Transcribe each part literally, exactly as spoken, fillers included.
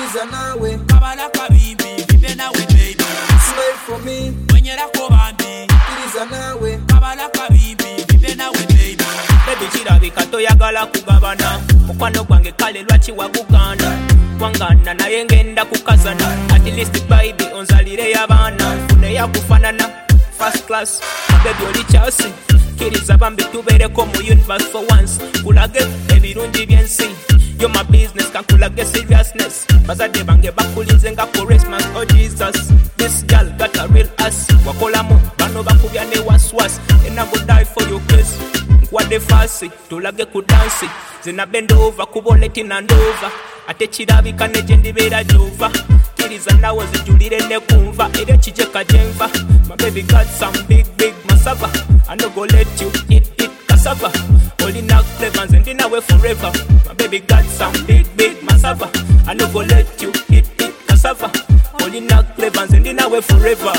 Kiriza nawe kabala kabibi vibe nawe baby smile for me wenyera ko bambi Kiriza nawe kabala kabibi vibe nawe baby baby kirabika toyagala kugabana mukwano gwange kale lwaki wagugana wangana naye ngenda kukazana at least baby onzalire y'abaana nfune yakufanana first class baby oli Chelsea Kiriza bambi tubereko mu universe for once kulage ebirungi byensi you're my business kankulage seriousness bazade bange bakulinze nga Christmas oh Jesus this girl got a real ass wakolamu bano bakubya ne waswas and I go die for your kiss what the fussy tulage ku dance zina bend over kuboleti na ndova ate kirabika ne jendibera jova Kiriza nawe zijulire ne kumva ere kijeka jenva my baby got some big big masava I no go let you eat it cassava only now clevers and dinner way forever my baby got some big big masava I no go let you eat it cassava only now clevers and dinner way forever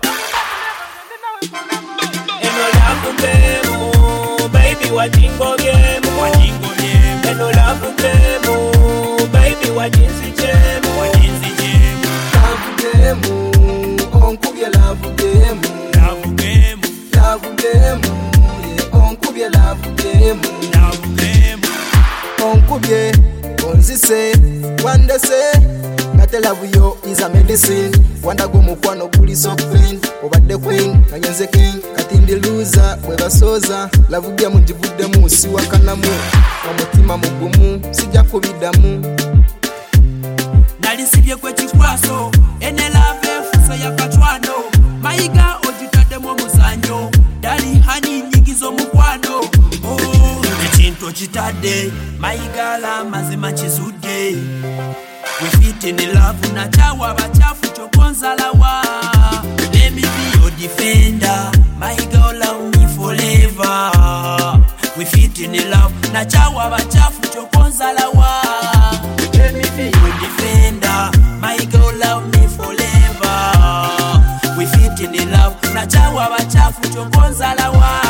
eno love game baby wajingo game wajingo game eno love game baby wajinzi game wajinzi game love game onkubye love game love game love game yeah onkubye love game love game onkubye onzise wandese ngate love yo is a medicine wanda go mukwano guli so clean obadde queen kanyenze king kati ndi loser bwe basoza love game njivudde mu si wakanamu omutima mugumu sijja kubidamu nalisibye kwe kikwaso ene love efuso ya katwano mayiga ojitadde mu muzanyo dali hani nyingizo mukwano oh ekintu kitadde mayiga la mazima kizudde we fit in love na chawa bachafu chokonzalawa let me be your defender my girl love me forever we fit in love na chawa bachafu chokonzalawa let me be your defender my girl love me forever we fit in love na chawa bachafu chokonzalawa